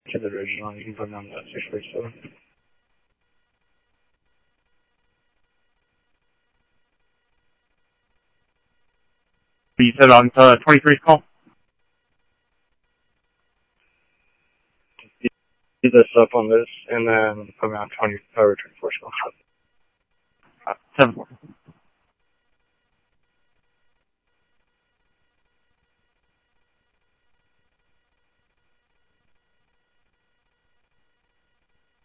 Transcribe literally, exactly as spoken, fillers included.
to the original. You can put it on the six forty-seven. You said on uh, twenty-three's call? Do this up on this, and then put me on twenty or twenty-four's call. Uh, seven four.